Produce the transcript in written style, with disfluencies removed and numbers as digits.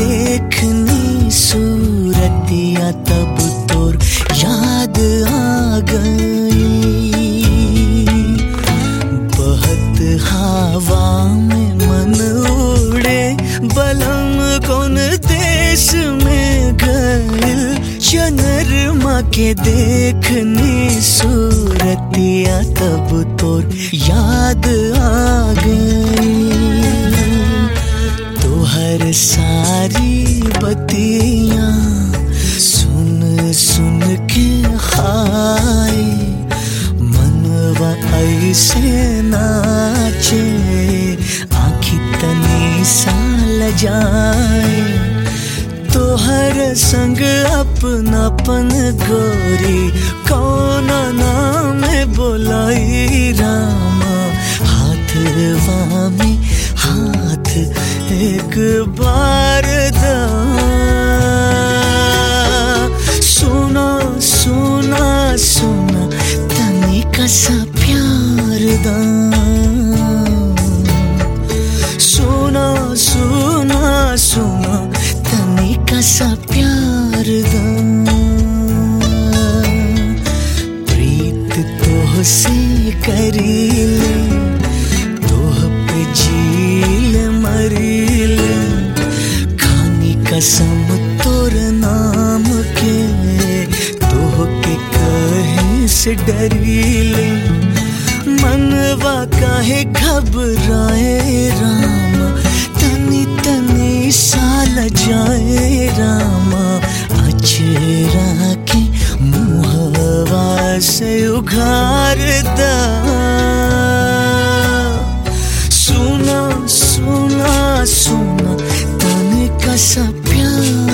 देखनी सूरतिया तब तोर याद आ गई। बहत हवा में मन उड़े बलम कौन देश में गए। चंद्रमा के देखनी सूरतिया तब तोर याद आ गई। तोहर सारी बतियां सुन सुन के खाए मनवा ऐसे नाचे आँखी तनी सा लजाए। तोहर संग अपनापन गोरी कौन नाम बोलाई रामा। हाथवा में हाथ एक बार दा सुना सुना सुना तनी कसा प्यार दा। सुना सुना सुना तनी कसा प्यार दा। प्रीत तोह से करीले तोह पे झील मरील। खानी कसम तोर नाम के तोह के कहे से डरीले। मनवा काहे घबराए रामा तनी तनी साल जाए रामा। अचेरा के मुहवा से उघार दा। सुना सुना सुना तनी कसा प्यार